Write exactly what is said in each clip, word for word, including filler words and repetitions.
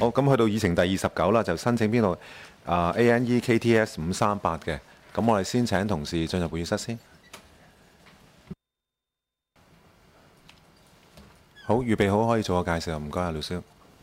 好，咁去到議程第二十九啦，就申請編號啊 A N E K T S 五三八嘅。咁我哋先請同事進入會議室先。好，預備好可以做個介紹，唔該啊，廖蕭。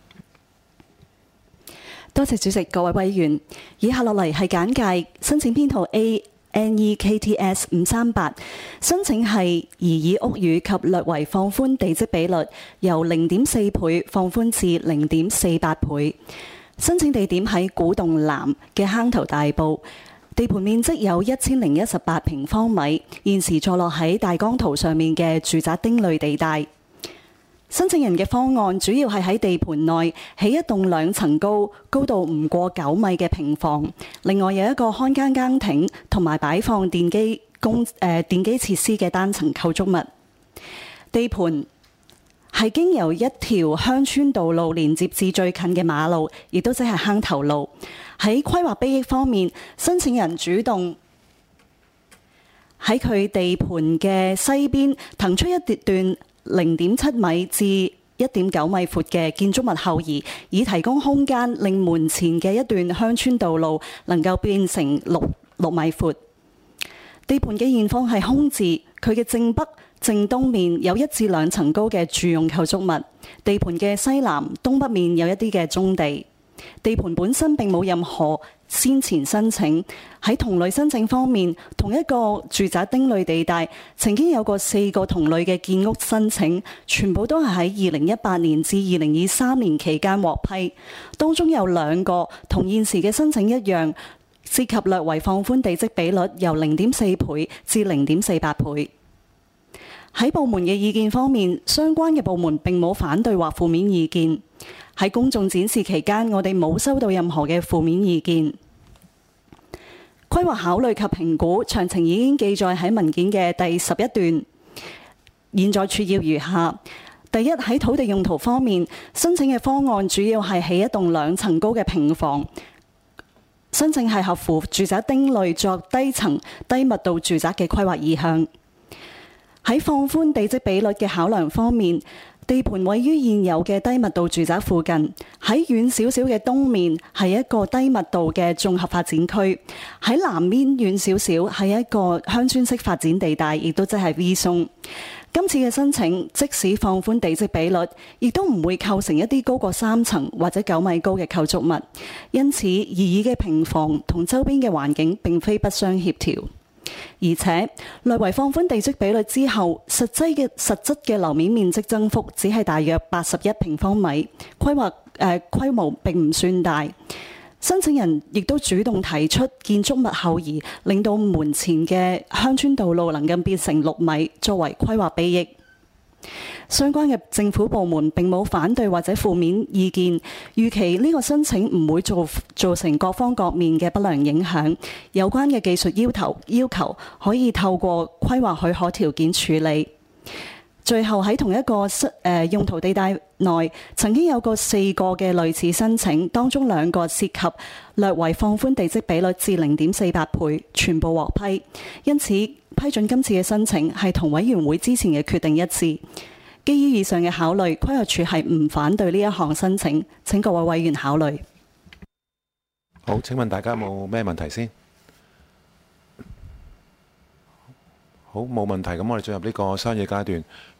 多謝主席，各位委員，以下落嚟係簡介申請編號 A N E K T S 五三八，申請係擬議屋宇及略為放寬地積比率，由零點四倍放寬至零點四八倍。申請地點喺古洞南嘅坑頭大埔。地盤面積有一千零一十八平方米，現時坐落喺大綱圖上面嘅住宅丁類地帶。申請人嘅方案主要係喺地盤內起一棟兩層高、高度唔過九米嘅平房，另外有一個看更更亭同埋擺放電機公誒、呃、電機設施嘅單層構築物。地盤係經由一條鄉村道路連接至最近嘅馬路，亦都即係坑頭路。喺規劃裨益方面，申請人主動喺佢地盤嘅西邊騰出一段零點七米至一點九米闊嘅建築物後移，以提供空間，令門前嘅一段鄉村道路能夠變成六六米闊。地盤嘅現況係空置，佢嘅正北、正東面有一至兩層高嘅住用構築物，地盤嘅西南、東北面有一啲嘅棕地。地盤本身並冇任何先前申請。喺同類申請方面，同一個住宅丁類地帶曾經有過四個同類嘅建屋申請，全部都係喺二零一八年至二零二三年期間獲批。當中有兩個同現時嘅申請一樣，涉及略為放寬地積比率，由零點四倍至零點四八倍。喺部門嘅意見方面，相關嘅部門並冇反對或負面意見。喺公眾展示期間，我哋冇收到任何嘅負面意見。規劃考慮及評估詳情已經記載喺文件嘅第十一段，現在撮要如下：第一，喺土地用途方面，申請嘅方案主要係起一棟兩層高嘅平房，申請係合乎住宅丁類作低層低密度住宅嘅規劃意向。喺放寬地積比率嘅考量方面，地盤位於現有嘅低密度住宅附近，喺遠少少嘅東面係一個低密度嘅綜合發展區，喺南面遠少少係一個鄉村式發展地帶，亦都即係 V 鬆。今次嘅申請，即使放寬地積比率，亦都唔會構成一啲高過三層或者九米高嘅構築物，因此擬議嘅平房同周邊嘅環境並非不相協調。而且略為放寬地積比率之後，實際嘅實質嘅樓面面積增幅只係大約八十一平方米，規劃誒規模並唔算大。申請人亦都主動提出建築物後移，令到門前嘅鄉村道路能夠變成六米，作為規劃裨益。相關嘅政府部門並冇反對或者負面意見，預期呢個申請唔會造造成各方各面嘅不良影響。有關嘅技術要求要求可以透過規劃許可條件處理。最後喺同一個誒、呃、用途地帶內，曾經有過四個嘅類似申請，當中兩個涉及略為放寬地積比率至零點四八倍，全部獲批。因此批准今次嘅申請係同委員會之前嘅決定一致。基於以上嘅考慮，規劃署係唔反對呢一項申請，請各位委員考慮。 好，請問大家有冇咩問題先？好，冇問題，咁我哋進入呢個商議階段。